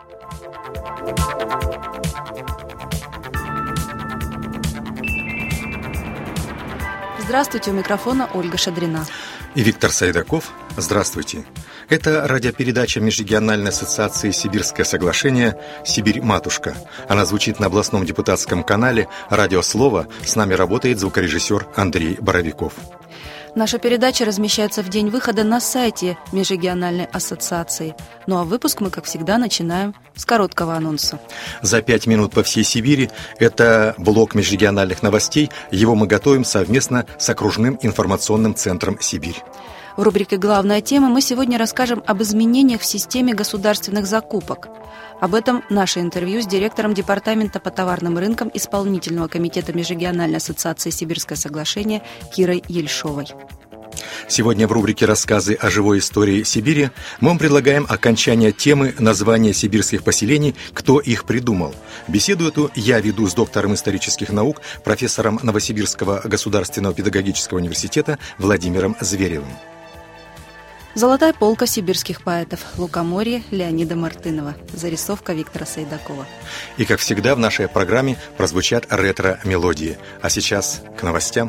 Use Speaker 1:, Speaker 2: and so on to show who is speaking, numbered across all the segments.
Speaker 1: Здравствуйте, у микрофона Ольга Шадрина.
Speaker 2: И Виктор Сайдаков. Здравствуйте. Это радиопередача Межрегиональной ассоциации «Сибирское соглашение» «Сибирь-матушка». Она звучит на областном депутатском канале «Радио Слово». С нами работает звукорежиссер Андрей Боровиков.
Speaker 1: Наша передача размещается в день выхода на сайте Межрегиональной ассоциации. Ну а выпуск мы, как всегда, начинаем с короткого анонса.
Speaker 2: За 5 минут по всей Сибири – это блок межрегиональных новостей. Его мы готовим совместно с окружным информационным центром «Сибирь».
Speaker 1: В рубрике «Главная тема» мы сегодня расскажем об изменениях в системе государственных закупок. Об этом наше интервью с директором Департамента по товарным рынкам Исполнительного комитета Межрегиональной ассоциации «Сибирское соглашение» Кирой Ельшовой.
Speaker 2: Сегодня в рубрике «Рассказы о живой истории Сибири» мы вам предлагаем окончание темы названия сибирских поселений «Кто их придумал?». Беседу эту я веду с доктором исторических наук, профессором Новосибирского государственного педагогического университета Владимиром Зверевым.
Speaker 1: «Золотая полка сибирских поэтов. Лукоморье» Леонида Мартынова. Зарисовка Виктора Сайдакова.
Speaker 2: И, как всегда, в нашей программе прозвучат ретро-мелодии. А сейчас к новостям.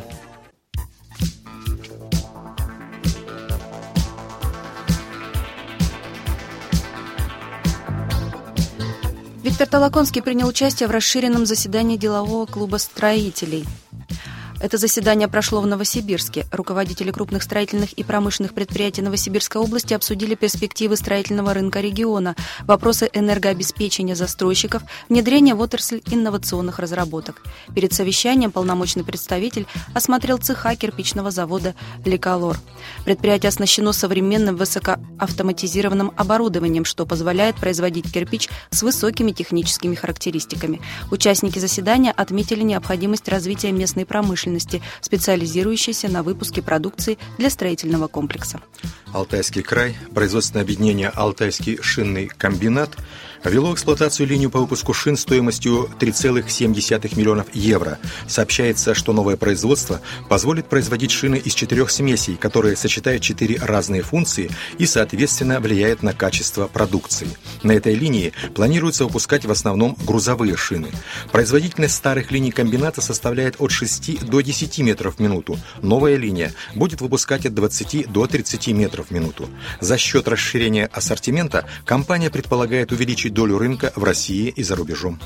Speaker 1: Виктор Толоконский принял участие в расширенном заседании делового клуба строителей. Это заседание прошло в Новосибирске. Руководители крупных строительных и промышленных предприятий Новосибирской области обсудили перспективы строительного рынка региона, вопросы энергообеспечения застройщиков, внедрения в отрасль инновационных разработок. Перед совещанием полномочный представитель осмотрел цеха кирпичного завода «Ликолор». Предприятие оснащено современным высокоавтоматизированным оборудованием, что позволяет производить кирпич с высокими техническими характеристиками. Участники заседания отметили необходимость развития местной промышленности, специализирующейся на выпуске продукции для строительного комплекса.
Speaker 2: Алтайский край, производственное объединение «Алтайский шинный комбинат» ввело в эксплуатацию линию по выпуску шин стоимостью 3,7 миллионов евро. Сообщается, что новое производство позволит производить шины из 4 смесей, которые сочетают 4 разные функции и, соответственно, влияют на качество продукции. На этой линии планируется выпускать в основном грузовые шины. Производительность старых линий комбината составляет от 6 до 10 метров в минуту. Новая линия будет выпускать от 20 до 30 метров в минуту. За счет расширения ассортимента компания предполагает увеличить долю рынка в России и за рубежом.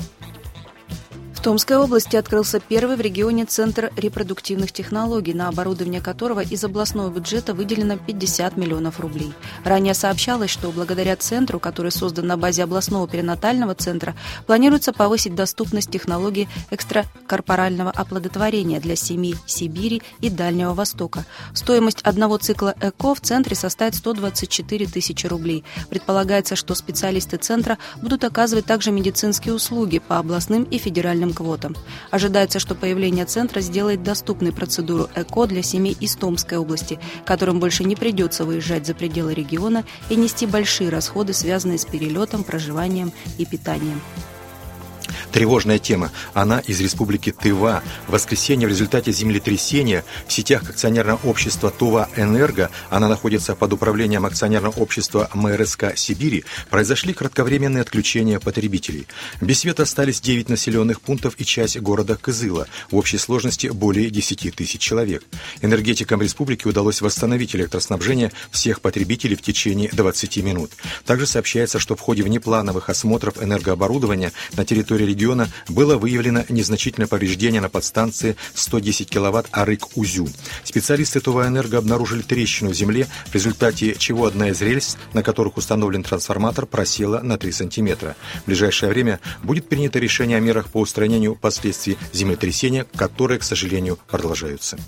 Speaker 1: В Томской области открылся первый в регионе центр репродуктивных технологий, на оборудование которого из областного бюджета выделено 50 миллионов рублей. Ранее сообщалось, что благодаря центру, который создан на базе областного перинатального центра, планируется повысить доступность технологий экстракорпорального оплодотворения для семей Сибири и Дальнего Востока. Стоимость одного цикла ЭКО в центре составит 124 тысячи рублей. Предполагается, что специалисты центра будут оказывать также медицинские услуги по областным и федеральным квотам. Ожидается, что появление центра сделает доступной процедуру ЭКО для семей из Томской области, которым больше не придется выезжать за пределы региона и нести большие расходы, связанные с перелетом, проживанием и питанием.
Speaker 2: Тревожная тема. Она из республики Тыва. В воскресенье в результате землетрясения в сетях акционерного общества «Тува-Энерго», она находится под управлением акционерного общества МРСК Сибири, произошли кратковременные отключения потребителей. Без света остались 9 населенных пунктов и часть города Кызыла. В общей сложности более 10 тысяч человек. Энергетикам республики удалось восстановить электроснабжение всех потребителей в течение 20 минут. Также сообщается, что в ходе внеплановых осмотров энергооборудования на территории региона было выявлено незначительное повреждение на подстанции 110 кВт Арык-Узю. Специалисты Тува-Энерго обнаружили трещину в земле, в результате чего одна из рельс, на которых установлен трансформатор, просела на 3 сантиметра. В ближайшее время будет принято решение о мерах по устранению последствий землетрясения, которые, к сожалению, продолжаются.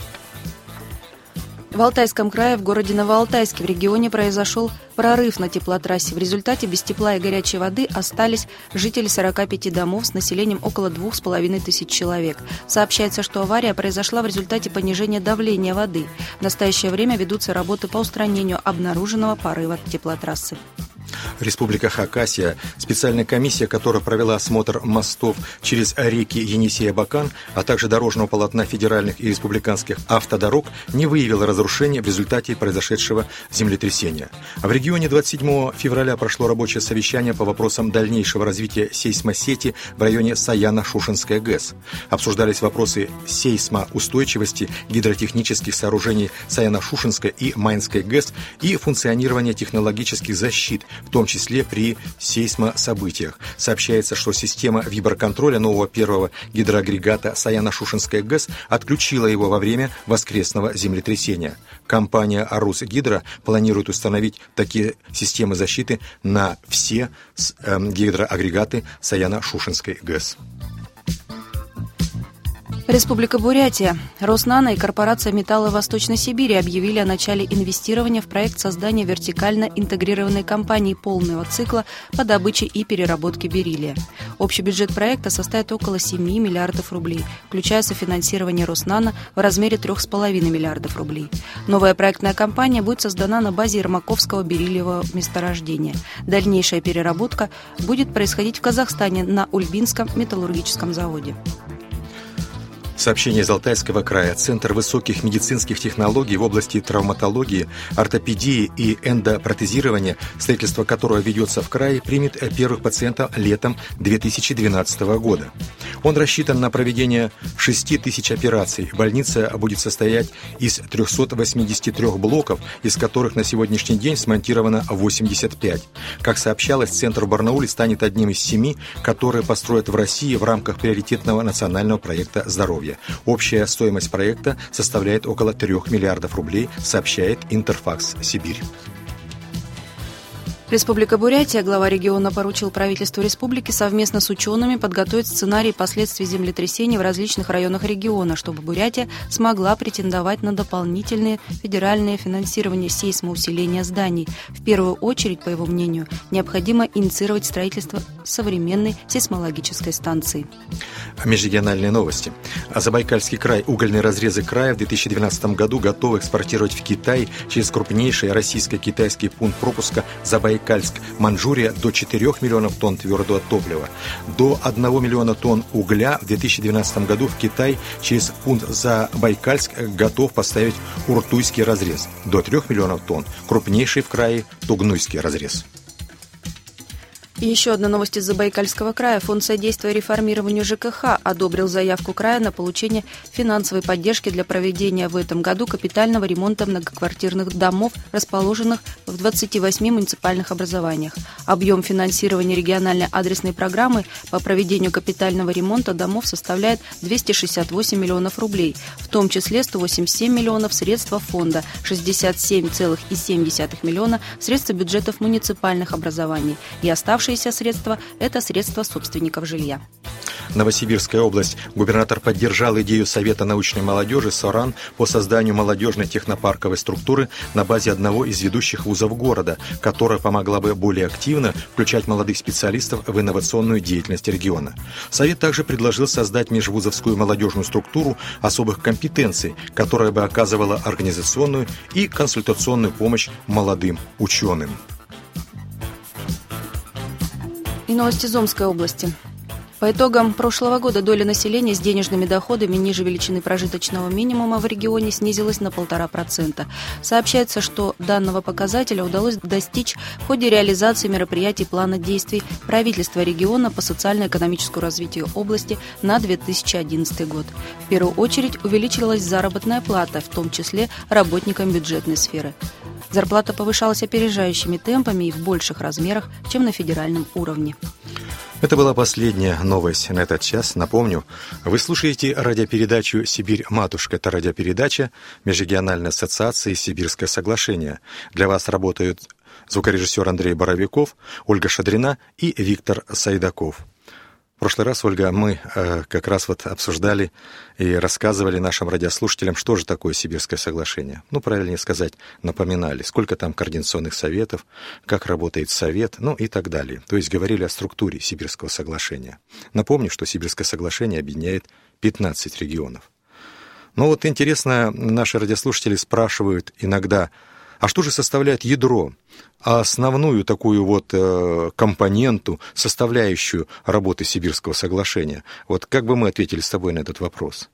Speaker 1: В Алтайском крае, в городе Новоалтайске, в регионе произошел прорыв на теплотрассе. В результате без тепла и горячей воды остались жители 45 домов с населением около 2500 человек. Сообщается, что авария произошла в результате понижения давления воды. В настоящее время ведутся работы по устранению обнаруженного порыва теплотрассы.
Speaker 2: Республика Хакасия, специальная комиссия, которая провела осмотр мостов через реки Енисей-Абакан, а также дорожного полотна федеральных и республиканских автодорог, не выявила разрушения в результате произошедшего землетрясения. В регионе 27 февраля прошло рабочее совещание по вопросам дальнейшего развития сейсмосети в районе Саяно-Шушенская ГЭС. Обсуждались вопросы сейсмоустойчивости гидротехнических сооружений Саяно-Шушенской и Майнской ГЭС и функционирования технологических защит, в том числе при сейсмособытиях. Сообщается, что система виброконтроля нового первого гидроагрегата Саяно-Шушенская ГЭС отключила его во время воскресного землетрясения. Компания «Русгидро» планирует установить такие системы защиты на все гидроагрегаты Саяно-Шушенской ГЭС.
Speaker 1: Республика Бурятия. Роснано и корпорация «Металлы Восточной Сибири» объявили о начале инвестирования в проект создания вертикально интегрированной компании полного цикла по добыче и переработке бериллия. Общий бюджет проекта составит около 7 миллиардов рублей, включая софинансирование Роснано в размере 3,5 миллиардов рублей. Новая проектная компания будет создана на базе Ермаковского бериллиевого месторождения. Дальнейшая переработка будет происходить в Казахстане на Ульбинском металлургическом заводе.
Speaker 2: Сообщение из Алтайского края. Центр высоких медицинских технологий в области травматологии, ортопедии и эндопротезирования, строительство которого ведется в крае, примет первых пациентов летом 2012 года. Он рассчитан на проведение 6 тысяч операций. Больница будет состоять из 383 блоков, из которых на сегодняшний день смонтировано 85. Как сообщалось, центр в Барнауле станет одним из 7, которые построят в России в рамках приоритетного национального проекта здоровья. Общая стоимость проекта составляет около 3 миллиардов рублей, сообщает Интерфакс Сибирь.
Speaker 1: Республика Бурятия, глава региона поручил правительству республики совместно с учеными подготовить сценарий последствий землетрясений в различных районах региона, чтобы Бурятия смогла претендовать на дополнительное федеральное финансирование сейсмоусиления зданий. В первую очередь, по его мнению, необходимо инициировать строительство современной сейсмологической станции.
Speaker 2: Межрегиональные новости. Забайкальский край. Угольные разрезы края в 2012 году готовы экспортировать в Китай через крупнейший российско-китайский пункт пропуска Забайкальск, Манчжурия до 4 миллионов тонн твердого топлива. До 1 миллиона тонн угля в 2012 году в Китай через пункт Забайкальск готов поставить Уртуйский разрез. До 3 миллионов тонн крупнейший в крае Тугнуйский разрез.
Speaker 1: И еще одна новость из Забайкальского края. Фонд содействия реформированию ЖКХ одобрил заявку края на получение финансовой поддержки для проведения в этом году капитального ремонта многоквартирных домов, расположенных в 28 муниципальных образованиях. Объем финансирования региональной адресной программы по проведению капитального ремонта домов составляет 268 миллионов рублей, в том числе 187 миллионов средства фонда, 67,7 миллиона средства бюджетов муниципальных образований и оставшиеся средства – это средства собственников жилья.
Speaker 2: Новосибирская область. Губернатор поддержал идею Совета научной молодежи СОРАН по созданию молодежной технопарковой структуры на базе одного из ведущих вузов города, которая помогла бы более активно включать молодых специалистов в инновационную деятельность региона. Совет также предложил создать межвузовскую молодежную структуру особых компетенций, которая бы оказывала организационную и консультационную помощь молодым ученым.
Speaker 1: И новости из Омской области. По итогам прошлого года доля населения с денежными доходами ниже величины прожиточного минимума в регионе снизилась на 1,5%. Сообщается, что данного показателя удалось достичь в ходе реализации мероприятий плана действий правительства региона по социально-экономическому развитию области на 2011 год. В первую очередь увеличилась заработная плата, в том числе работникам бюджетной сферы. Зарплата повышалась опережающими темпами и в больших размерах, чем на федеральном уровне.
Speaker 2: Это была последняя новость на этот час. Напомню, вы слушаете радиопередачу «Сибирь-матушка». Это радиопередача Межрегиональной ассоциации «Сибирское соглашение». Для вас работают звукорежиссер Андрей Боровиков, Ольга Шадрина и Виктор Сайдаков. В прошлый раз, Ольга, мы как раз обсуждали и рассказывали нашим радиослушателям, что же такое Сибирское соглашение. Правильнее сказать, напоминали, сколько там координационных советов, как работает совет, и так далее. То есть говорили о структуре Сибирского соглашения. Напомню, что Сибирское соглашение объединяет 15 регионов. Интересно, наши радиослушатели спрашивают иногда, А что же составляет ядро, основную такую вот компоненту, составляющую работы Сибирского соглашения? Вот как бы мы ответили с тобой на этот вопрос?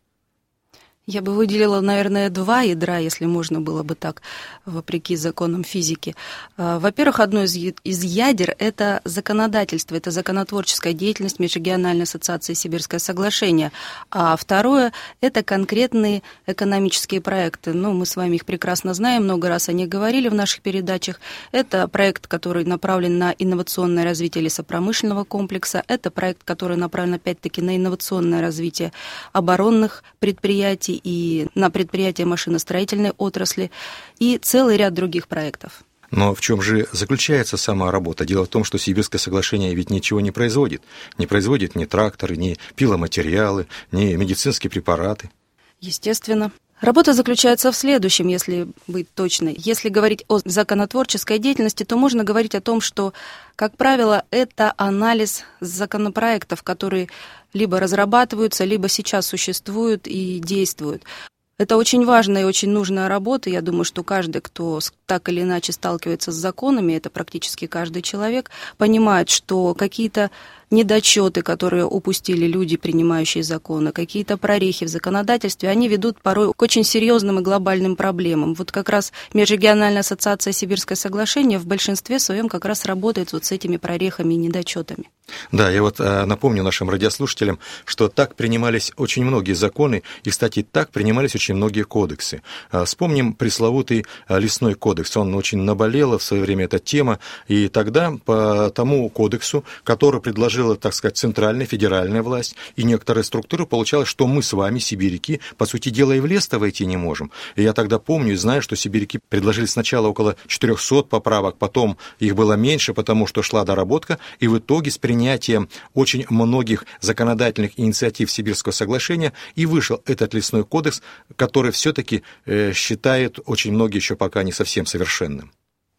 Speaker 1: Я бы выделила, наверное, два ядра, если можно было бы так, вопреки законам физики. Во-первых, одно из ядер – это законодательство, это законотворческая деятельность Межрегиональной ассоциации «Сибирское соглашение». А второе – это конкретные экономические проекты. Ну, мы с вами их прекрасно знаем, много раз о них говорили в наших передачах. Это проект, который направлен на инновационное развитие лесопромышленного комплекса. Это проект, который направлен, опять-таки, на инновационное развитие оборонных предприятий и на предприятия машиностроительной отрасли, и целый ряд других проектов.
Speaker 2: Но в чем же заключается сама работа? Дело в том, что Сибирское соглашение ведь ничего не производит. Не производит ни тракторы, ни пиломатериалы, ни медицинские препараты.
Speaker 1: Естественно. Работа заключается в следующем, если быть точной. Если говорить о законотворческой деятельности, то можно говорить о том, что, как правило, это анализ законопроектов, которые либо разрабатываются, либо сейчас существуют и действуют. Это очень важная и очень нужная работа. Я думаю, что каждый, кто так или иначе сталкивается с законами, это практически каждый человек, понимает, что какие-то недочеты, которые упустили люди, принимающие законы, какие-то прорехи в законодательстве, они ведут порой к очень серьезным и глобальным проблемам. Вот как раз Межрегиональная ассоциация «Сибирское соглашение» в большинстве своем как раз работает вот с этими прорехами и недочетами.
Speaker 2: Да, я вот напомню нашим радиослушателям, что так принимались очень многие законы, и, кстати, так принимались очень многие кодексы. Вспомним пресловутый лесной кодекс, он очень наболела в свое время эта тема, и тогда по тому кодексу, который предложила, так сказать, центральная, федеральная власть и некоторые структуры, получалось, что мы с вами, сибиряки, по сути дела, и в лес-то войти не можем. И я тогда помню и знаю, что сибиряки предложили сначала около 400 поправок, потом их было меньше, потому что шла доработка, и в итоге с принятием очень многих законодательных инициатив Сибирского соглашения и вышел этот лесной кодекс, который все-таки считает очень многие еще пока не совсем совершенным.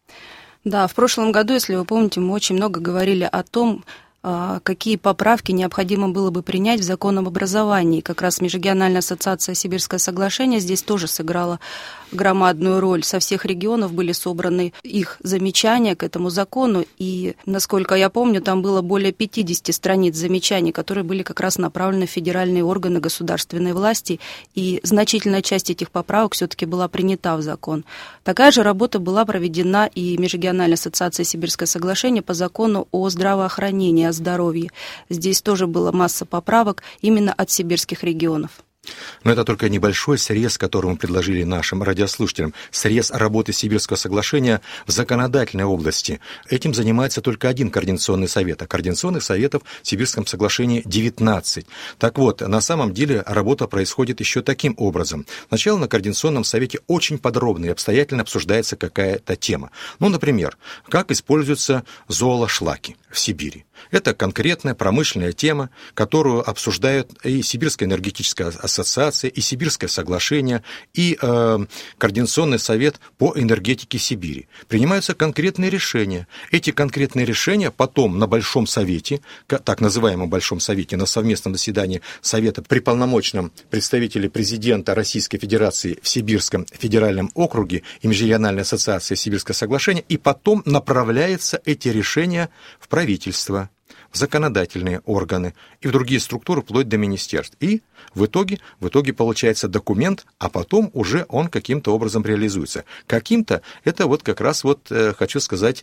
Speaker 1: Да, в прошлом году, если вы помните, мы очень много говорили о том, какие поправки необходимо было бы принять в закон об образовании. Как раз Межрегиональная ассоциация «Сибирское соглашение» здесь тоже сыграла громадную роль. Со всех регионов были собраны их замечания к этому закону, и, насколько я помню, там было более 50 страниц замечаний, которые были как раз направлены в федеральные органы государственной власти, и значительная часть этих поправок все-таки была принята в закон. Такая же работа была проведена и Межрегиональной ассоциацией «Сибирское соглашение» по закону о здравоохранении, о здоровье. Здесь тоже была масса поправок именно от сибирских регионов.
Speaker 2: Но это только небольшой срез, который мы предложили нашим радиослушателям. Срез работы Сибирского соглашения в законодательной области. Этим занимается только один координационный совет, а координационных советов в Сибирском соглашении 19. Так вот, на самом деле работа происходит еще таким образом. Сначала на координационном совете очень подробно и обстоятельно обсуждается какая-то тема. Ну, например, как используются зоошлаки в Сибири. Это конкретная промышленная тема, которую обсуждают и Сибирская энергетическая ассоциация, и Сибирское соглашение, и Координационный совет по энергетике Сибири. Принимаются конкретные решения. Эти конкретные решения потом на Большом совете, так называемом Большом совете, на совместном заседании Совета при полномочном представителе президента Российской Федерации в Сибирском федеральном округе и Межрегиональной ассоциации Сибирское соглашение, и потом направляются эти решения в правительство, в законодательные органы и в другие структуры, вплоть до министерств. И в итоге получается документ, а потом уже он каким-то образом реализуется. Каким-то, это вот как раз вот, хочу сказать,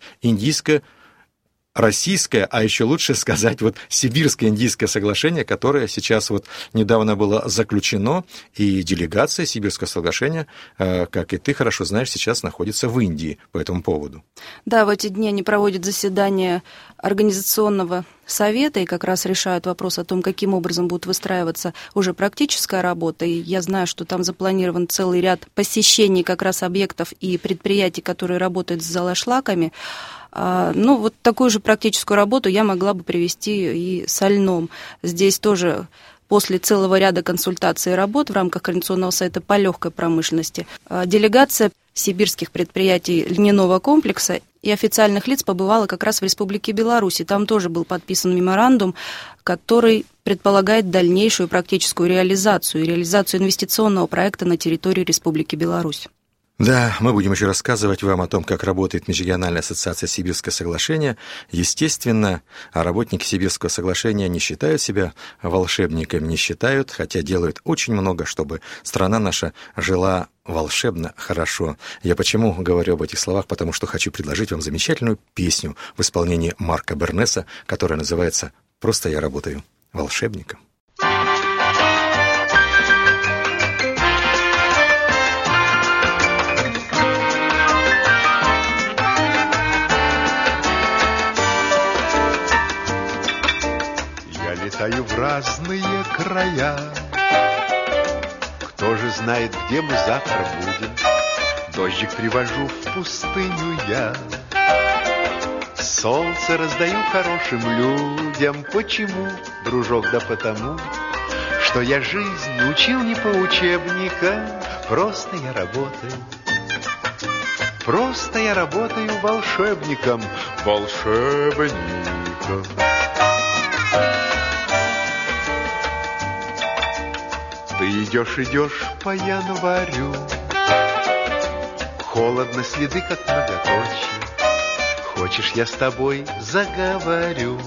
Speaker 2: индийско-российское, а еще лучше сказать, вот Сибирское индийское соглашение, которое сейчас вот недавно было заключено, и делегация Сибирского соглашения, как и ты хорошо знаешь, сейчас находится в Индии по этому поводу.
Speaker 1: Да, в эти дни они проводят заседание организационного совета и как раз решают вопрос о том, каким образом будет выстраиваться уже практическая работа. И я знаю, что там запланирован целый ряд посещений как раз объектов и предприятий, которые работают с зоошлаками. Ну, вот такую же практическую работу я могла бы привести и со льном. Здесь тоже после целого ряда консультаций и работ в рамках Координационного совета по легкой промышленности делегация сибирских предприятий льняного комплекса и официальных лиц побывала как раз в Республике Беларусь. И там тоже был подписан меморандум, который предполагает дальнейшую практическую реализацию инвестиционного проекта на территории Республики Беларусь.
Speaker 2: Да, мы будем еще рассказывать вам о том, как работает Межрегиональная ассоциация Сибирское соглашение. Естественно, работники Сибирского соглашения не считают себя волшебниками, не считают, хотя делают очень много, чтобы страна наша жила волшебно хорошо. Я почему говорю об этих словах? Потому что хочу предложить вам замечательную песню в исполнении Марка Бернеса, которая называется «Просто я работаю волшебником».
Speaker 3: Летаю в разные края. Кто же знает, где мы завтра будем? Дождик привожу в пустыню я. Солнце раздаю хорошим людям. Почему, дружок? Да потому, что я жизнь учил не по учебникам. Просто я работаю. Просто я работаю волшебником. Волшебником. Ты идешь по январю, холодно, следы как многоточие. Хочешь, я с тобой заговорю?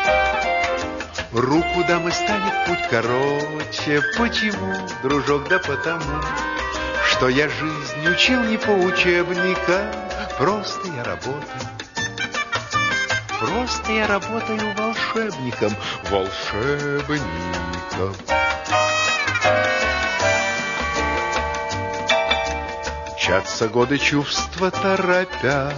Speaker 3: Руку дам и станет путь короче. Почему, дружок? Да потому, что я жизнь учил не по учебникам. Просто я работаю. Просто я работаю волшебником. Волшебником. Мчатся годы, чувства торопя,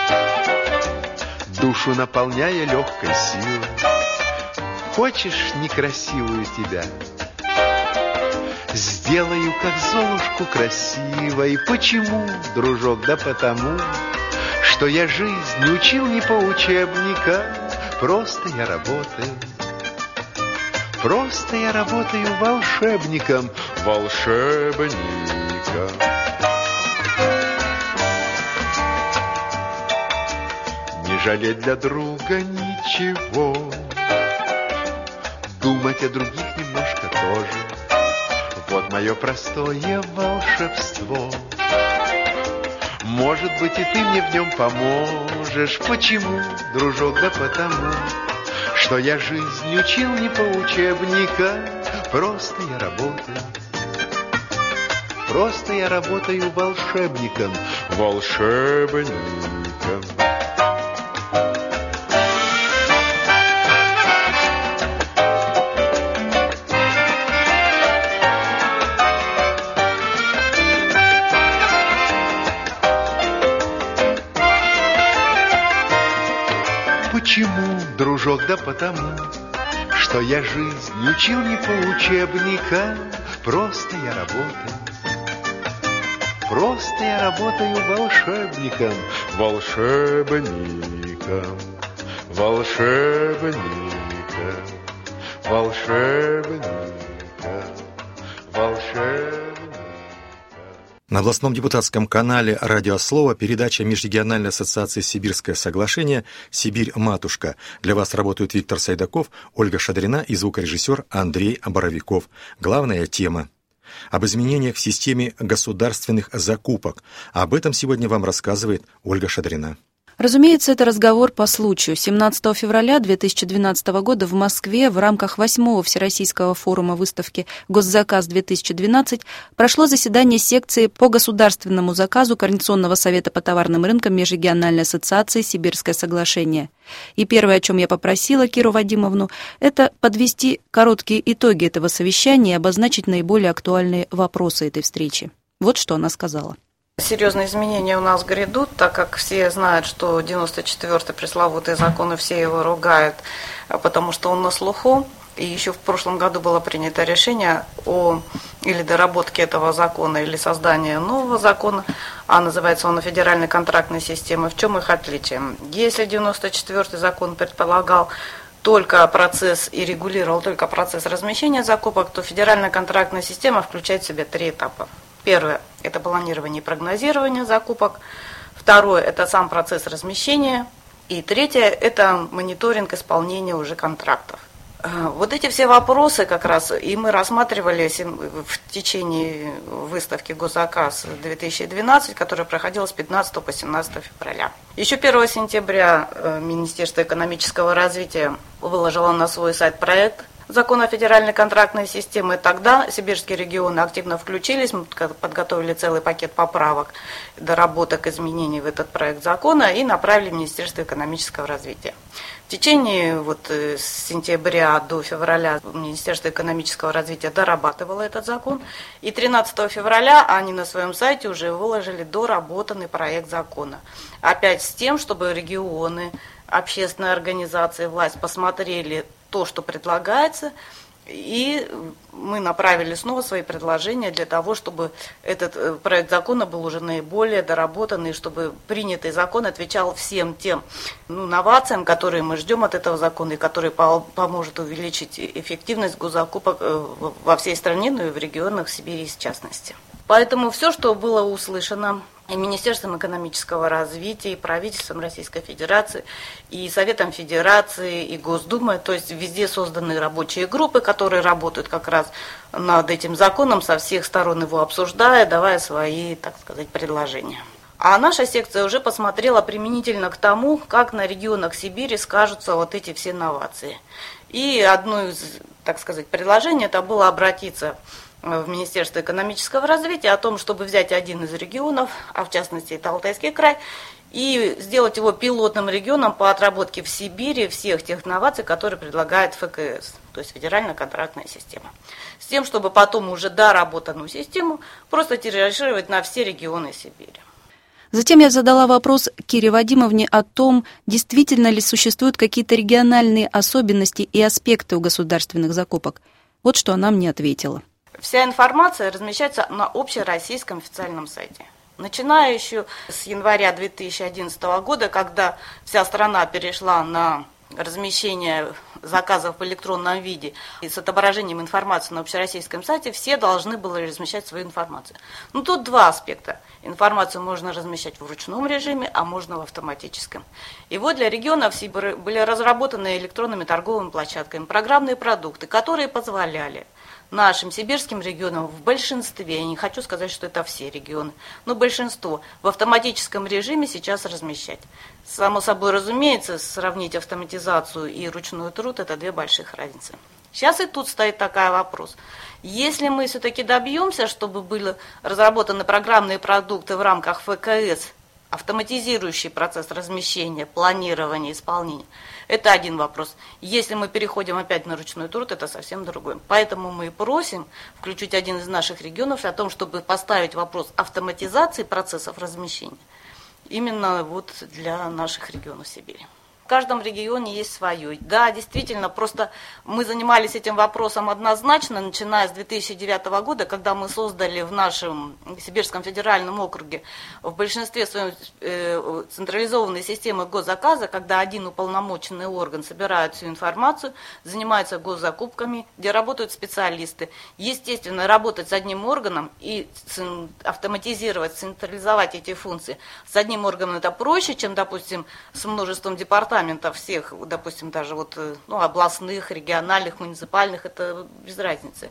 Speaker 3: душу наполняя легкой силой. Хочешь некрасивую тебя? Сделаю, как Золушку, красивой. Почему, дружок? Да потому, что я жизнь учил не по учебникам. Просто я работаю. Просто я работаю волшебником. Волшебником. Не жалеть для друга ничего, думать о других немножко тоже. Вот мое простое волшебство. Может быть, и ты мне в нем поможешь. Почему, дружок? Да потому, что я жизнь учил не по учебникам. Просто я работаю. Просто я работаю волшебником. Волшебником. Почему, дружок? Да потому, что я жизнь учил не по учебникам. Просто я работаю. Просто я работаю волшебником. Волшебником. Волшебником. Волшебником. Волшебником.
Speaker 2: На областном депутатском канале «Радио Слово» передача Межрегиональной ассоциации «Сибирское соглашение» «Сибирь-матушка». Для вас работают Виктор Сайдаков, Ольга Шадрина и звукорежиссер Андрей Боровиков. Главная тема – об изменениях в системе государственных закупок. Об этом сегодня вам рассказывает Ольга Шадрина.
Speaker 1: Разумеется, это разговор по случаю. 17 февраля 2012 года в Москве в рамках 8-го Всероссийского форума выставки «Госзаказ-2012» прошло заседание секции по государственному заказу Координационного совета по товарным рынкам Межрегиональной ассоциации «Сибирское соглашение». И первое, о чем я попросила Киру Вадимовну, это подвести короткие итоги этого совещания и обозначить наиболее актуальные вопросы этой встречи. Вот что она сказала.
Speaker 4: Серьезные изменения у нас грядут, так как все знают, что 94-й пресловутый закон, и все его ругают, потому что он на слуху. И еще в прошлом году было принято решение о или доработке этого закона, или создании нового закона, а называется он о федеральной контрактной системе. В чем их отличие? Если 94-й закон предполагал только процесс и регулировал только процесс размещения закупок, то федеральная контрактная система включает в себя 3 этапа. Первое – это планирование и прогнозирование закупок. Второе – это сам процесс размещения. И третье – это мониторинг исполнения уже контрактов. Вот эти все вопросы как раз и мы рассматривали в течение выставки «Госзаказ 2012», которая проходила с 15 по 17 февраля. Еще 1 сентября Министерство экономического развития выложило на свой сайт проект закона о федеральной контрактной системе. Тогда сибирские регионы активно включились, мы подготовили целый пакет поправок, доработок, изменений в этот проект закона и направили в Министерство экономического развития. В течение с сентября до февраля Министерство экономического развития дорабатывало этот закон, и 13 февраля они на своем сайте уже выложили доработанный проект закона. Опять с тем, чтобы регионы, общественные организации, власть посмотрели то, что предлагается, и мы направили снова свои предложения для того, чтобы этот проект закона был уже наиболее доработанный, чтобы принятый закон отвечал всем тем новациям, которые мы ждем от этого закона, и который поможет увеличить эффективность госзакупок во всей стране, но и в регионах Сибири в частности. Поэтому все, что было услышано и Министерством экономического развития, и правительством Российской Федерации, и Советом Федерации, и Госдумой, то есть везде созданы рабочие группы, которые работают как раз над этим законом, со всех сторон его обсуждая, давая свои, так сказать, предложения. А наша секция уже посмотрела применительно к тому, как на регионах Сибири скажутся вот эти все новации. И одно из, так сказать, предложений это было обратиться в Министерство экономического развития о том, чтобы взять один из регионов, а в частности это Алтайский край, и сделать его пилотным регионом по отработке в Сибири всех тех инноваций, которые предлагает ФКС, то есть федеральная контрактная система. С тем, чтобы потом уже доработанную систему просто тиражировать на все регионы Сибири.
Speaker 1: Затем я задала вопрос Кире Вадимовне о том, действительно ли существуют какие-то региональные особенности и аспекты у государственных закупок. Вот что она мне ответила.
Speaker 4: Вся информация размещается на общероссийском официальном сайте. Начиная еще с января 2011 года, когда вся страна перешла на размещение заказов в электронном виде и с отображением информации на общероссийском сайте, все должны были размещать свою информацию. Но тут два аспекта. Информацию можно размещать в ручном режиме, а можно в автоматическом. И вот для регионов были разработаны электронными торговыми площадками программные продукты, которые позволяли нашим сибирским регионам в большинстве, я не хочу сказать, что это все регионы, но большинство в автоматическом режиме сейчас размещать. Само собой разумеется, сравнить автоматизацию и ручной труд – это две больших разницы. Сейчас и тут стоит такой вопрос. Если мы все-таки добьемся, чтобы были разработаны программные продукты в рамках ФКС, автоматизирующий процесс размещения, планирования, исполнения, это один вопрос. Если мы переходим опять на ручной труд, это совсем другой. Поэтому мы и просим включить один из наших регионов о том, чтобы поставить вопрос автоматизации процессов размещения именно вот для наших регионов Сибири. В каждом регионе есть свое. Да, действительно, просто мы занимались этим вопросом однозначно, начиная с 2009 года, когда мы создали в нашем Сибирском федеральном округе в большинстве своем централизованной системы госзаказа, когда один уполномоченный орган собирает всю информацию, занимается госзакупками, где работают специалисты. Естественно, работать с одним органом и автоматизировать, централизовать эти функции с одним органом это проще, чем, допустим, с множеством департаментов всех, допустим, даже областных, региональных, муниципальных, это без разницы.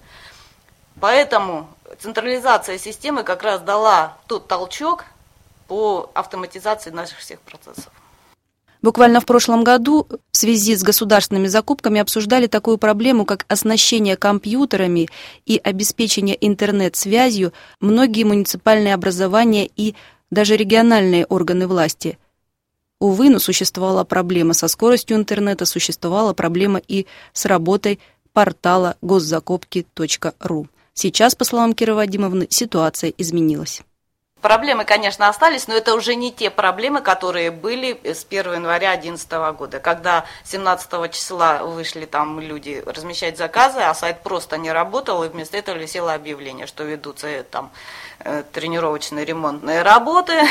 Speaker 4: Поэтому централизация системы как раз дала тот толчок по автоматизации наших всех процессов.
Speaker 1: Буквально в прошлом году в связи с государственными закупками обсуждали такую проблему, как оснащение компьютерами и обеспечение интернет-связью многие муниципальные образования и даже региональные органы власти. Увы, но существовала проблема со скоростью интернета, существовала проблема и с работой портала госзакупки.ру. Сейчас, по словам Киры Вадимовны, ситуация изменилась.
Speaker 4: Проблемы, конечно, остались, но это уже не те проблемы, которые были с 1 января 2011 года, когда 17 числа вышли там люди размещать заказы, а сайт просто не работал, и вместо этого висело объявление, что ведутся там тренировочные ремонтные работы,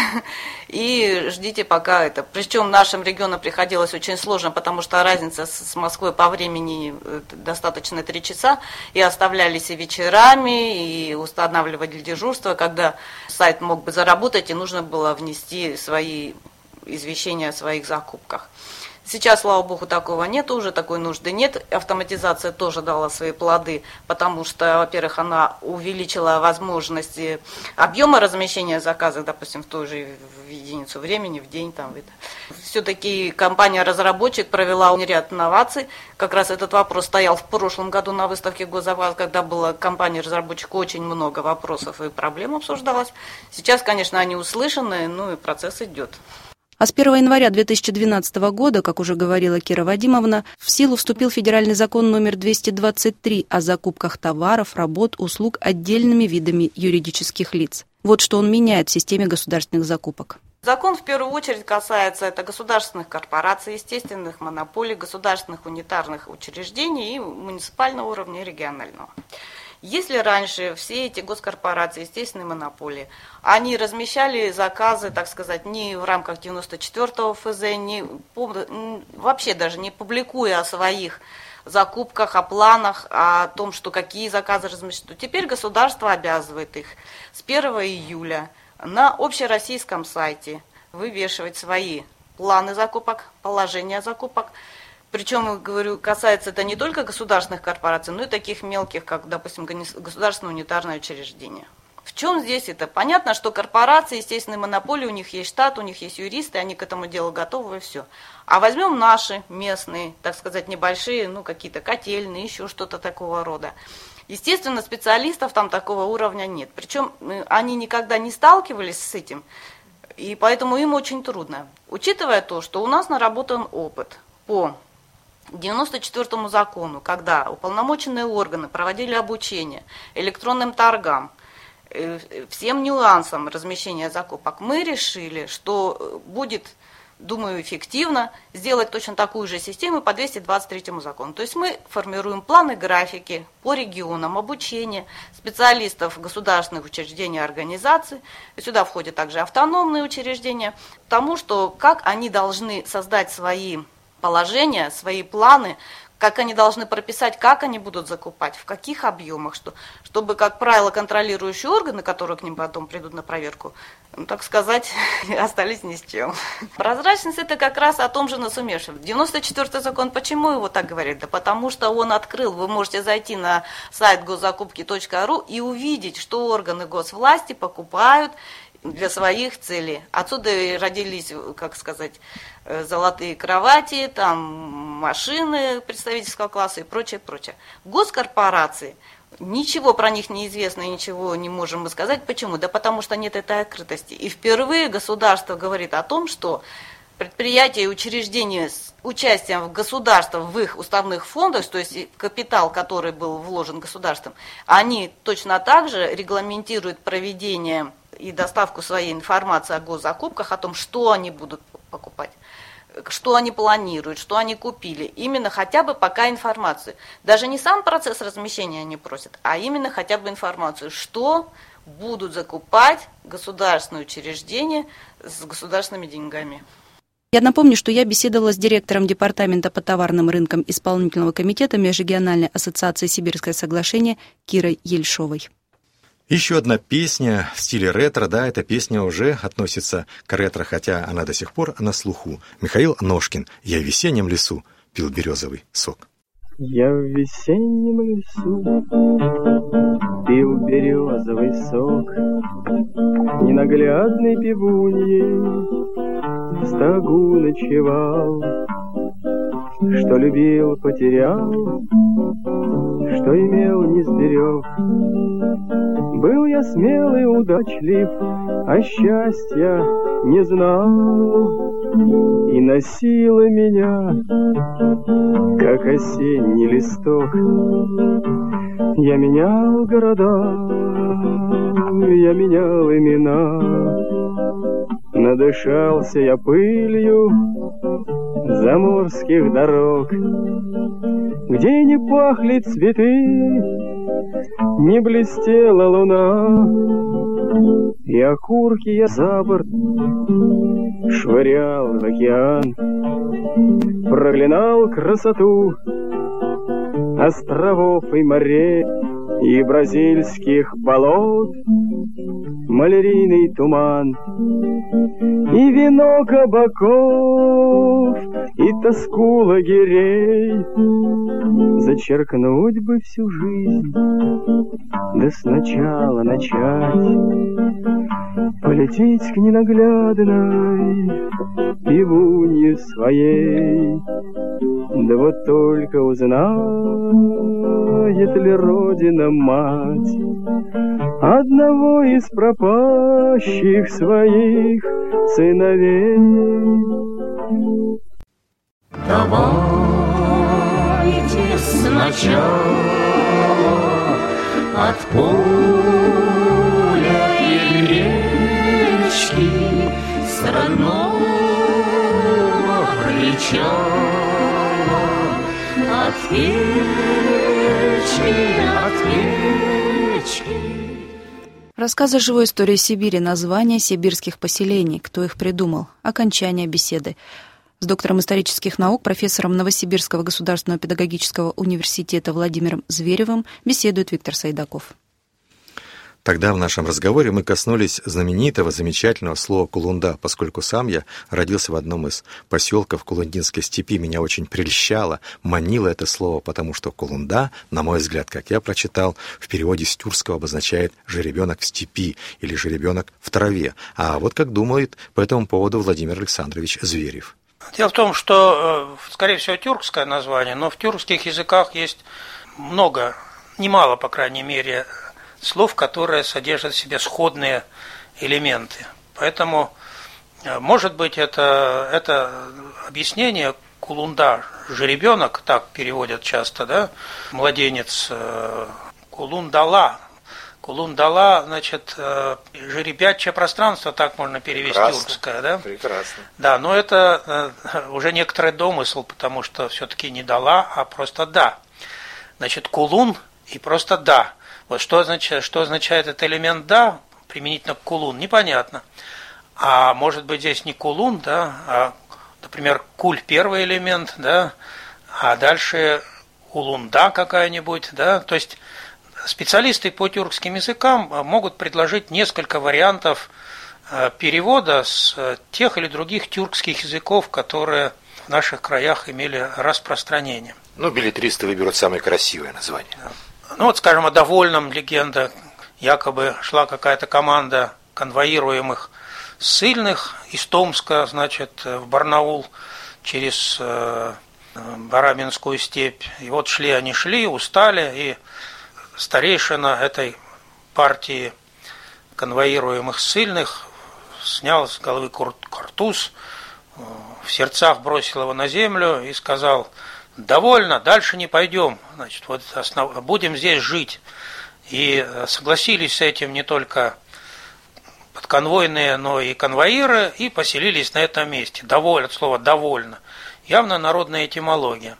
Speaker 4: и ждите пока это. Причем нашим регионам приходилось очень сложно, потому что разница с Москвой по времени достаточно 3 часа, и оставлялись и вечерами, и устанавливали дежурство, когда сайт мог бы заработать, и нужно было внести свои извещения о своих закупках. Сейчас, слава богу, такого нет, уже такой нужды нет. Автоматизация тоже дала свои плоды, потому что, во-первых, она увеличила возможности объема размещения заказов, допустим, в той же единицу времени, в день. Все-таки компания-разработчик провела ряд инноваций. Как раз этот вопрос стоял в прошлом году на выставке Госзаказ, когда была компания-разработчик, очень много вопросов и проблем обсуждалось. Сейчас, конечно, они услышаны, и процесс идет.
Speaker 1: А с 1 января 2012 года, как уже говорила Кира Вадимовна, в силу вступил федеральный закон номер 223 о закупках товаров, работ, услуг отдельными видами юридических лиц. Вот что он меняет в системе государственных закупок.
Speaker 4: Закон в первую очередь касается это государственных корпораций, естественных монополий, государственных унитарных учреждений и муниципального уровня, и регионального. Если раньше все эти госкорпорации, естественные монополии, они размещали заказы, так сказать, не в рамках 94-го ФЗ, вообще даже не публикуя о своих закупках, о планах, о том, что какие заказы размещают, то теперь государство обязывает их с 1 июля на общероссийском сайте вывешивать свои планы закупок, положения закупок. Причем, говорю, касается это не только государственных корпораций, но и таких мелких, как, допустим, государственное унитарное учреждение. В чем здесь это? Понятно, что корпорации, естественные монополии, у них есть штат, у них есть юристы, они к этому делу готовы, и все. А возьмем наши местные, так сказать, небольшие, какие-то котельные, еще что-то такого рода. Естественно, специалистов там такого уровня нет. Причем они никогда не сталкивались с этим, и поэтому им очень трудно. Учитывая то, что у нас наработан опыт по 94-му закону, когда уполномоченные органы проводили обучение электронным торгам, всем нюансам размещения закупок, мы решили, что будет, думаю, эффективно сделать точно такую же систему по 223-му закону. То есть мы формируем планы, графики по регионам обучения специалистов государственных учреждений и организаций. И сюда входят также автономные учреждения, тому, что как они должны создать свои положения, свои планы, как они должны прописать, как они будут закупать, в каких объемах, чтобы, как правило, контролирующие органы, которые к ним потом придут на проверку, так сказать, остались ни с чем. Прозрачность – это как раз о том же насумевшем. 94-й закон, почему его так говорит? Да потому что он открыл, вы можете зайти на сайт госзакупки.ру и увидеть, что органы госвласти покупают для своих целей. Отсюда и родились, как сказать, золотые кровати, там машины представительского класса и прочее, прочее. Госкорпорации, ничего про них не известно и ничего не можем мы сказать. Почему? Да потому что нет этой открытости. И впервые государство говорит о том, что предприятия и учреждения с участием в государстве в их уставных фондах, то есть капитал, который был вложен государством, они точно так же регламентируют проведение и доставку своей информации о госзакупках, о том, что они будут покупать, что они планируют, что они купили. Именно хотя бы пока информацию. Даже не сам процесс размещения они просят, а именно хотя бы информацию, что будут закупать государственные учреждения с государственными деньгами.
Speaker 1: Я напомню, что я беседовала с директором Департамента по товарным рынкам Исполнительного комитета Межрегиональной ассоциации «Сибирское соглашение» Кирой Ельшовой.
Speaker 2: Еще одна песня в стиле ретро, эта песня уже относится к ретро, хотя она до сих пор на слуху. Михаил Ножкин «Я в весеннем лесу пил березовый сок».
Speaker 5: Я в весеннем лесу пил березовый сок, ненаглядной пивуньей в стогу ночевал, что любил, потерял, что имел, не сберег. Был я смелый, удачлив, а счастья не знал, и носило меня, как осенний листок. Я менял города, я менял имена, надышался я пылью заморских дорог, где не пахли цветы, не блестела луна, и окурки я за борт швырял в океан, проклинал красоту островов и морей, и бразильских болот малярийный туман, и вино кабаков домов и тоску лагерей. Зачеркнуть бы всю жизнь, да сначала начать, полететь к ненаглядной пивунье своей. Да вот только узнает ли Родина-мать одного из пропащих своих сыновей.
Speaker 6: Давайте сначала от поля и речки с родного причала, от печки.
Speaker 1: Рассказы живой истории Сибири, названия сибирских поселений, кто их придумал, окончание беседы. С доктором исторических наук, профессором Новосибирского государственного педагогического университета Владимиром Зверевым беседует Виктор Сайдаков.
Speaker 2: Тогда в нашем разговоре мы коснулись знаменитого, замечательного слова «кулунда», поскольку сам я родился в одном из поселков Кулундинской степи. Меня очень прельщало, манило это слово, потому что «кулунда», на мой взгляд, как я прочитал, в переводе с тюркского обозначает «жеребенок в степи» или «жеребенок в траве». А вот как думает по этому поводу Владимир Александрович Зверев.
Speaker 7: Дело в том, что, скорее всего, тюркское название, но в тюркских языках есть много, немало, по крайней мере, слов, которые содержат в себе сходные элементы. Поэтому, может быть, это объяснение кулунда, жеребенок, так переводят часто, да, младенец, кулундала. Кулундала, значит, жеребячее пространство, так можно перевести, тюркское, да?
Speaker 2: Прекрасно.
Speaker 7: Да, но это уже некоторый домысл, потому что все-таки не дала, а просто да. Значит, кулун и просто да. Вот что означает этот элемент да применительно к кулун, непонятно. А может быть здесь не кулун, да, а, например, куль первый элемент, да, а дальше улунда какая-нибудь, да, то есть специалисты по тюркским языкам могут предложить несколько вариантов перевода с тех или других тюркских языков, которые в наших краях имели распространение.
Speaker 2: Ну, беллетристы выберут самое красивое название.
Speaker 7: Ну, вот, скажем, о Довольном легенда. Якобы шла какая-то команда конвоируемых ссыльных из Томска, значит, в Барнаул через Барабинскую степь. И вот они шли, устали, и старейшина этой партии конвоируемых ссыльных снял с головы картуз, в сердцах бросил его на землю и сказал: «Довольно, дальше не пойдем, значит, вот будем здесь жить». И согласились с этим не только подконвойные, но и конвоиры, и поселились на этом месте. Довольно, от слова «довольно». Явно народная этимология.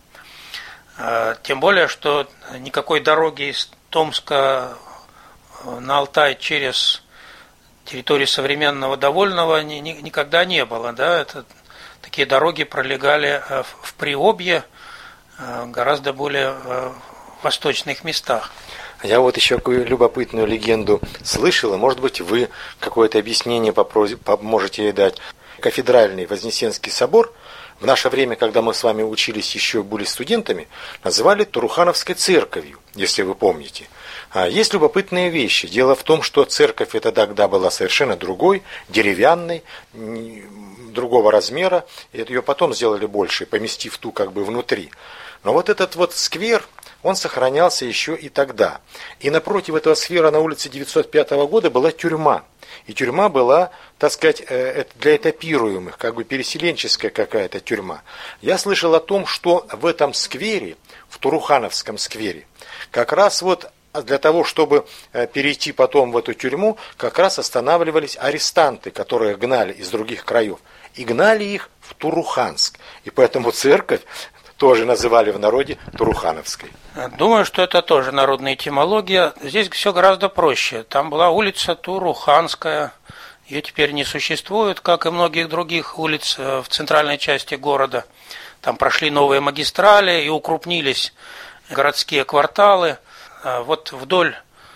Speaker 7: Тем более, что никакой дороги из Томска на Алтай через территорию современного Довольного никогда не было. Да? Такие дороги пролегали в Приобье, гораздо более восточных местах.
Speaker 2: Я вот еще какую любопытную легенду слышал, и, может быть, вы какое-то объяснение поможете дать. Кафедральный Вознесенский собор в наше время, когда мы с вами учились, еще были студентами, называли Турухановской церковью, если вы помните. Есть любопытные вещи. Дело в том, что церковь эта тогда была совершенно другой, деревянной, другого размера, и ее потом сделали больше, поместив ту как бы внутри. Но вот этот вот сквер, он сохранялся еще и тогда. И напротив этого сквера на улице 905 года была тюрьма. И тюрьма была, так сказать, для этапируемых, как бы переселенческая какая-то тюрьма. Я слышал о том, что в этом сквере, в Турухановском сквере, как раз вот для того, чтобы перейти потом в эту тюрьму, как раз останавливались арестанты, которые гнали из других краев. И гнали их в Туруханск. И поэтому церковь тоже называли в народе Турухановской.
Speaker 7: Думаю, что это тоже народная этимология. Здесь все гораздо проще. Там была улица Туруханская. Ее теперь не существует, как и многих других улиц в центральной части города. Там прошли новые магистрали и укрупнились городские кварталы. Вот вдоль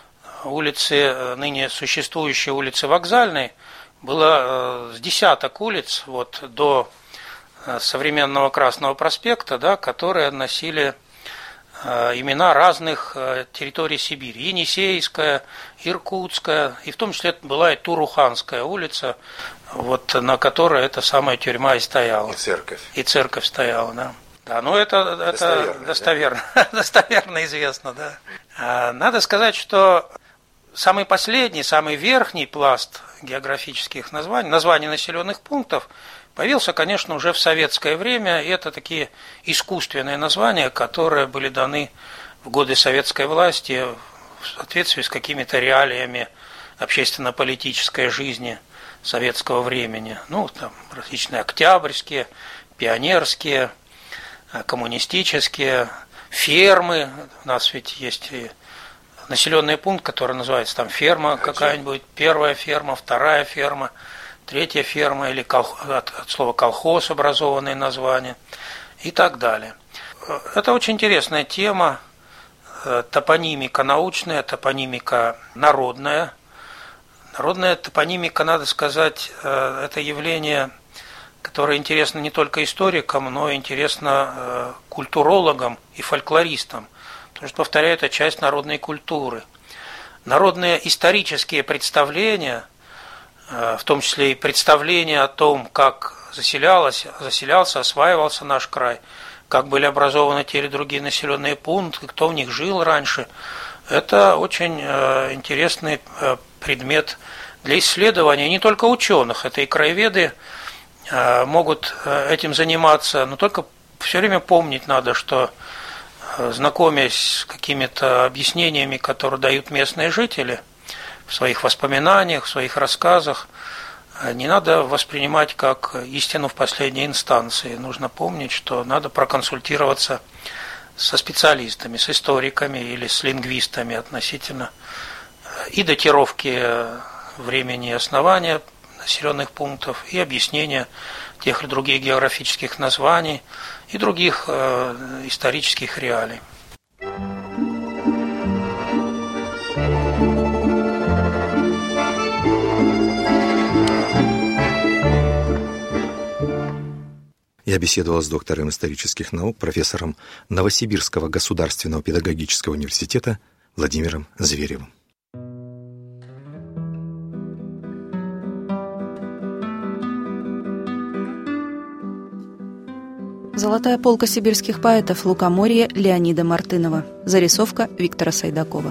Speaker 7: улицы, ныне существующей улицы Вокзальной, было с десяток улиц вот, до современного Красного проспекта, да, которые носили имена разных территорий Сибири. Енисейская, Иркутская, и в том числе была и Туруханская улица, вот, на которой эта самая тюрьма и стояла.
Speaker 2: И церковь.
Speaker 7: И церковь стояла, да. Да, ну это достоверно, да? Достоверно известно, да. Надо сказать, что самый последний, самый верхний пласт географических названий населенных пунктов появился, конечно, уже в советское время, и это такие искусственные названия, которые были даны в годы советской власти в соответствии с какими-то реалиями общественно-политической жизни советского времени. Ну, там различные октябрьские, пионерские, коммунистические, фермы. У нас ведь есть и населенный пункт, который называется там ферма какая-нибудь, первая ферма, вторая ферма, третья ферма, или от слова колхоз образованные названия и так далее. Это очень интересная тема, топонимика научная, топонимика народная. Народная топонимика, надо сказать, это явление, которое интересно не только историкам, но и интересно культурологам и фольклористам. Потому что, повторяю, это часть народной культуры. Народные исторические представления, в том числе и представления о том, как заселялся, осваивался наш край, как были образованы те или другие населенные пункты, кто в них жил раньше, это очень интересный предмет для исследования не только ученых, это и краеведы могут этим заниматься, но только все время помнить надо, что, знакомясь с какими-то объяснениями, которые дают местные жители в своих воспоминаниях, в своих рассказах, не надо воспринимать как истину в последней инстанции. Нужно помнить, что надо проконсультироваться со специалистами, с историками или с лингвистами относительно и датировки времени основания населенных пунктов, и объяснения тех или других географических названий и других исторических реалий.
Speaker 2: Я беседовал с доктором исторических наук, профессором Новосибирского государственного педагогического университета Владимиром Зверевым.
Speaker 1: Золотая полка сибирских поэтов. Лукоморье Леонида Мартынова. Зарисовка Виктора Сайдакова.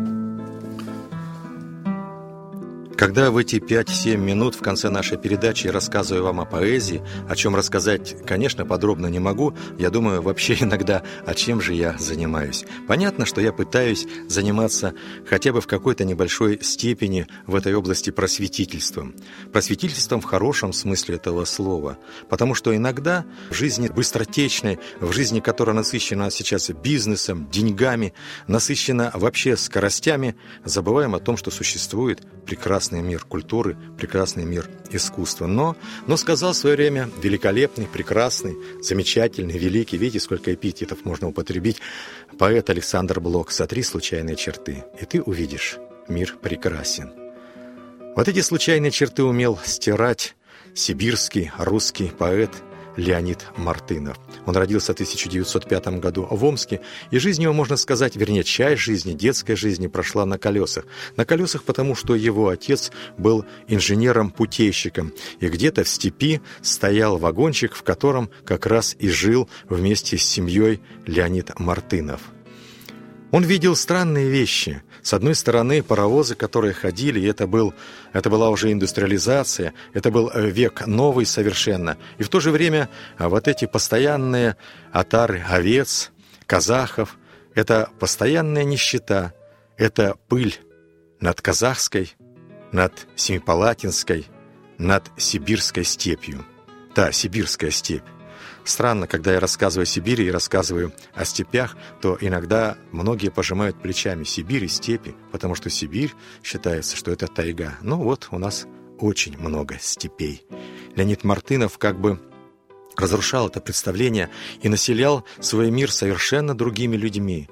Speaker 2: Когда в эти 5-7 минут в конце нашей передачи я рассказываю вам о поэзии, о чем рассказать, конечно, подробно не могу, я думаю вообще иногда, о чем же я занимаюсь. Понятно, что я пытаюсь заниматься хотя бы в какой-то небольшой степени в этой области просветительством. Просветительством в хорошем смысле этого слова. Потому что иногда в жизни быстротечной, в жизни, которая насыщена сейчас бизнесом, деньгами, насыщена вообще скоростями, забываем о том, что существует прекрасный мир культуры, прекрасный мир искусства. Но сказал в свое время великолепный, прекрасный, замечательный, великий, видите, сколько эпитетов можно употребить, поэт Александр Блок: «Сотри случайные черты, и ты увидишь, мир прекрасен». Вот эти случайные черты умел стирать сибирский русский поэт Леонид Мартынов. Он родился в 1905 году в Омске, и жизнь его, можно сказать, вернее, часть жизни, детской жизни прошла на колесах. На колесах, потому что его отец был инженером-путейщиком, и где-то в степи стоял вагончик, в котором как раз и жил вместе с семьей Леонид Мартынов. Он видел странные вещи. С одной стороны, паровозы, которые ходили, это была уже индустриализация, это был век новый совершенно. И в то же время вот эти постоянные отары овец, казахов, это постоянная нищета, это пыль над казахской, над Семипалатинской, над сибирской степью. Та сибирская степь. Странно, когда я рассказываю о Сибири и рассказываю о степях, то иногда многие пожимают плечами: Сибирь и степи, потому что Сибирь считается, что это тайга. Ну вот, у нас очень много степей. Леонид Мартынов как бы разрушал это представление и населял свой мир совершенно другими людьми.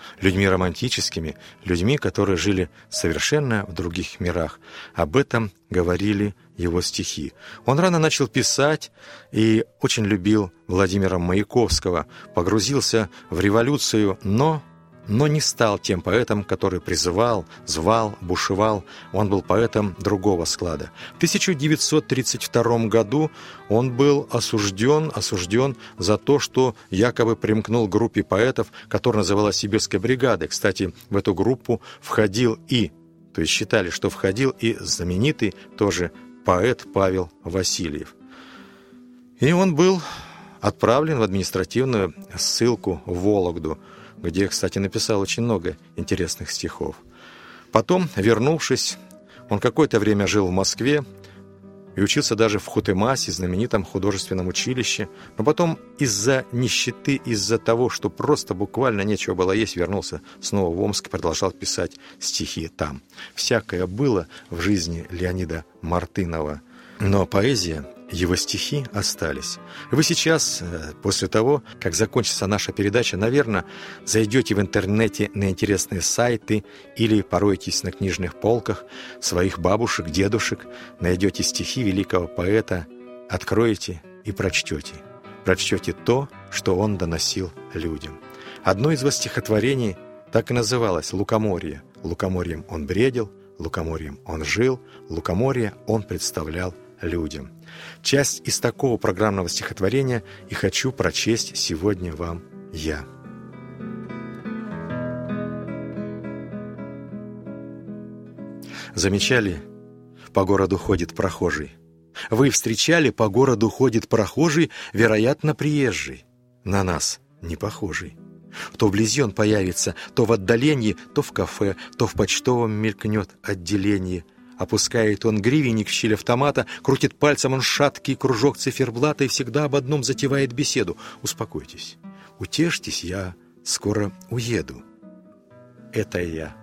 Speaker 2: людьми романтическими, людьми, которые жили совершенно в других мирах. Об этом говорили его стихи. Он рано начал писать и очень любил Владимира Маяковского, погрузился в революцию, но не стал тем поэтом, который призывал, звал, бушевал. Он был поэтом другого склада. В 1932 году он был осужден за то, что якобы примкнул к группе поэтов, которая называлась «Сибирской бригадой». Кстати, в эту группу считали, что входил и знаменитый тоже поэт Павел Васильев. И он был отправлен в административную ссылку в Вологду, где, кстати, написал очень много интересных стихов. Потом, вернувшись, он какое-то время жил в Москве и учился даже в Хутемасе, знаменитом художественном училище. Но потом из-за нищеты, из-за того, что просто буквально нечего было есть, вернулся снова в Омск и продолжал писать стихи там. Всякое было в жизни Леонида Мартынова, но поэзия, его стихи остались. Вы сейчас, после того, как закончится наша передача, наверное, зайдете в интернете на интересные сайты или пороетесь на книжных полках своих бабушек, дедушек, найдете стихи великого поэта, откроете и прочтете. Прочтете то, что он доносил людям. Одно из его стихотворений так и называлось «Лукоморье». Лукоморьем он бредил, лукоморьем он жил, лукоморье он представлял людям. Часть из такого программного стихотворения и хочу прочесть сегодня вам я. Замечали, по городу ходит прохожий? Вы встречали, по городу ходит прохожий, вероятно, приезжий, на нас не похожий. То вблизи он появится, то в отдалении, то в кафе, то в почтовом мелькнет отделении. Опускает он гривенник в щель автомата, крутит пальцем он шаткий кружок циферблата и всегда об одном затевает беседу. Успокойтесь, утешьтесь, я скоро уеду. Это я.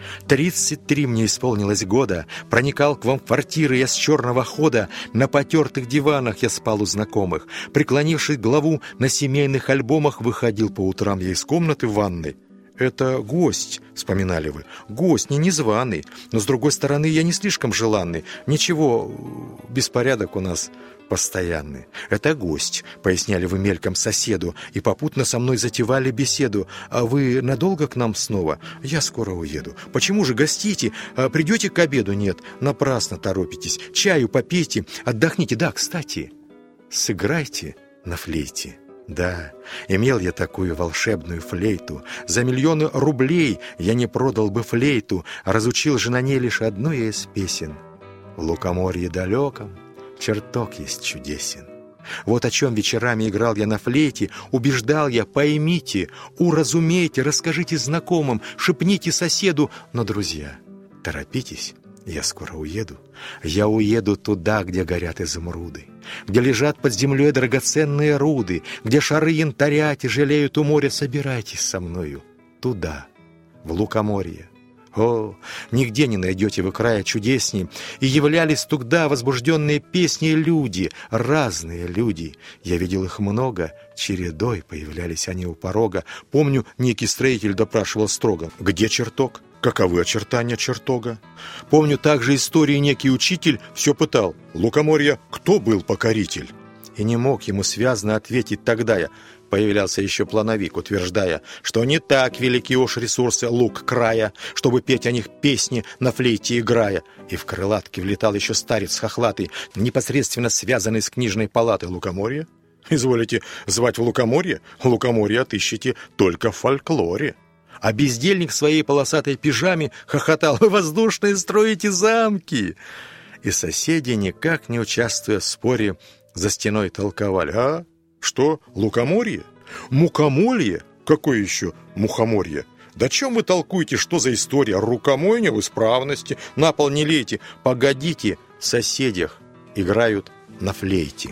Speaker 2: 33 мне исполнилось года, проникал к вам в квартиры я с черного хода, на потертых диванах я спал у знакомых, преклонившись голову на семейных альбомах, выходил по утрам я из комнаты в ванной. Это гость, вспоминали вы, гость, не незваный, но с другой стороны я не слишком желанный, ничего, беспорядок у нас постоянный. Это гость, поясняли вы мельком соседу, и попутно со мной затевали беседу. А вы надолго к нам снова? Я скоро уеду. Почему же гостите? А придете к обеду? Нет, напрасно торопитесь. Чаю попейте, отдохните. Да, кстати, сыграйте на флейте. Да, имел я такую волшебную флейту. За миллионы рублей я не продал бы флейту, разучил же на ней лишь одну из песен. В лукоморье далеком чертог есть чудесен. Вот о чем вечерами играл я на флейте, убеждал я, поймите, уразумейте, расскажите знакомым, шепните соседу. Но, друзья, торопитесь, я скоро уеду. Я уеду туда, где горят изумруды, где лежат под землей драгоценные руды, где шары янтаря тяжелеют у моря. Собирайтесь со мною туда, в лукоморье. О, нигде не найдете вы края чудесней. И являлись туда возбужденные песни люди, разные люди. Я видел их много, чередой появлялись они у порога. Помню, некий строитель допрашивал строго: где чертог? Каковы очертания чертога? Помню также истории, некий учитель все пытал: лукоморья кто был покоритель? И не мог ему связно ответить тогда я. Появлялся еще плановик, утверждая, что не так велики уж ресурсы лук края, чтобы петь о них песни на флейте играя. И в крылатке влетал еще старец хохлатый, непосредственно связанный с книжной палатой. Лукоморье? Изволите звать в лукоморье? Лукоморье отыщите только в фольклоре. А бездельник в своей полосатой пижаме хохотал: вы воздушные строите замки. И соседи, никак не участвуя в споре, за стеной толковали: а? Что, лукоморье? Мукомолье? Какое еще мухоморье? Да чем вы толкуете, что за история? Рукомойня в исправности, на пол не лейте. Погодите, в соседях играют на флейте.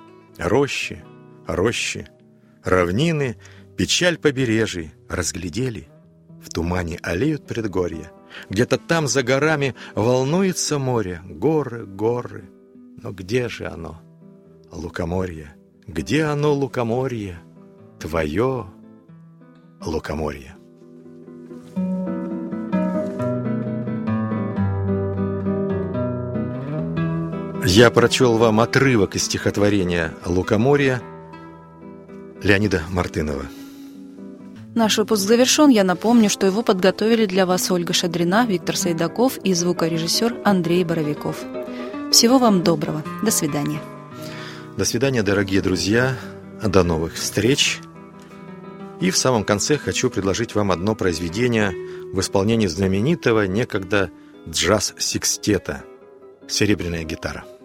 Speaker 2: Рощи, рощи, равнины, печаль побережий разглядели. В тумане аллеют предгорья. Где-то там за горами волнуется море. Горы, горы. Но где же оно, лукоморье? Где оно, лукоморье? Твое лукоморье. Я прочел вам отрывок из стихотворения «Лукоморье» Леонида Мартынова.
Speaker 1: Наш выпуск завершен. Я напомню, что его подготовили для вас Ольга Шадрина, Виктор Сайдаков и звукорежиссер Андрей Боровиков. Всего вам доброго. До свидания.
Speaker 2: До свидания, дорогие друзья. До новых встреч. И в самом конце хочу предложить вам одно произведение в исполнении знаменитого некогда джаз-секстета «Серебряная гитара».